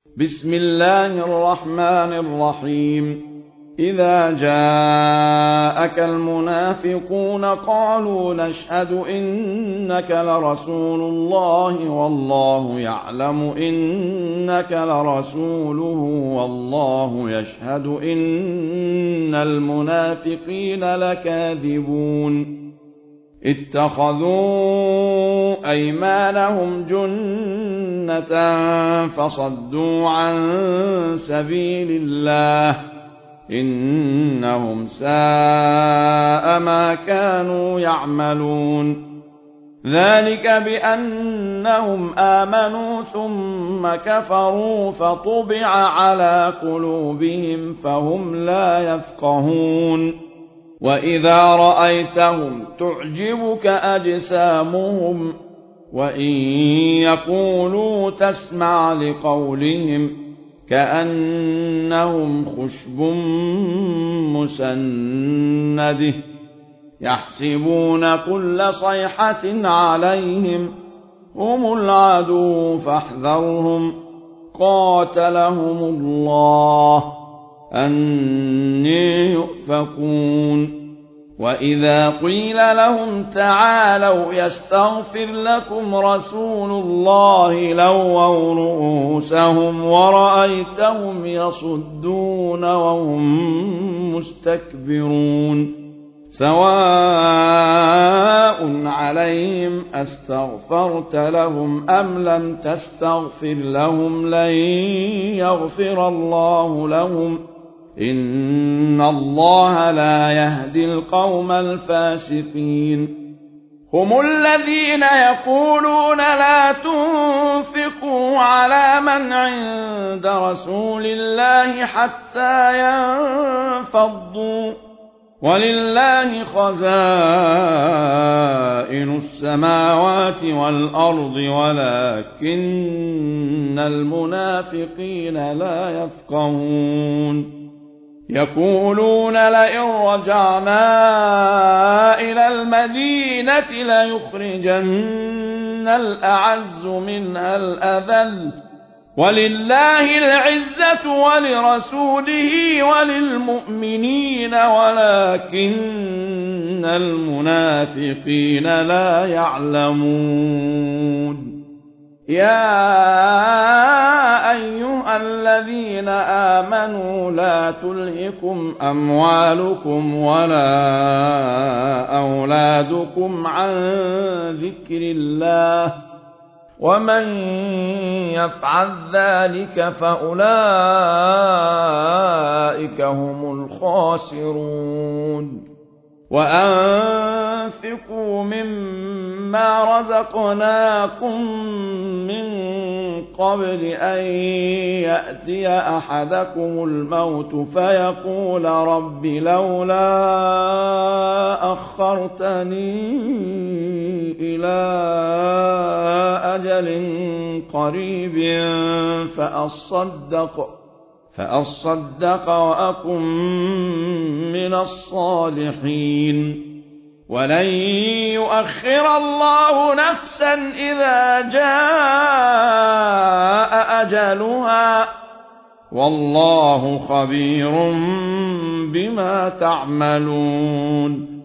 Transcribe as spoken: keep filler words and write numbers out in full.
بسم الله الرحمن الرحيم إذا جاءك المنافقون قالوا نشهد إنك لرسول الله والله يعلم إنك لرسوله والله يشهد إن المنافقين لكاذبون اتخذوا أيمانهم جنة فصدوا عن سبيل الله إنهم ساء ما كانوا يعملون ذلك بأنهم آمنوا ثم كفروا فطبع على قلوبهم فهم لا يفقهون وإذا رأيتهم تعجبك أجسامهم وإن يقولوا تسمع لقولهم كأنهم خشب مسنده يحسبون كل صيحة عليهم هم العدو فاحذرهم قاتلهم الله أني يؤفكون وإذا قيل لهم تعالوا يستغفر لكم رسول الله لووا رؤوسهم ورأيتهم يصدون وهم مستكبرون سواء عليهم أستغفرت لهم أم لم تستغفر لهم لن يغفر الله لهم إن الله لا يهدي القوم الفاسقين هم الذين يقولون لا تنفقوا على من عند رسول الله حتى ينفضوا ولله خزائن السماوات والأرض ولكن المنافقين لا يفقهون يقولون لئن رجعنا إلى المدينة ليخرجن الأعز منها الأذل ولله العزة ولرسوله وللمؤمنين ولكن المنافقين لا يعلمون يا أيها الذين آمنوا لا تلهكم أموالكم ولا أولادكم عن ذكر الله ومن يفعل ذلك فأولئك هم الخاسرون وأنفقوا مما رزقناكم من قبل أن يأتي أحدكم الموت فيقول رب لولا أخرتني إلى أجل قريب فأصدق فأصدق وأكن من الصالحين ولن يؤخر الله نفسا إذا جاء أجلها والله خبير بما تعملون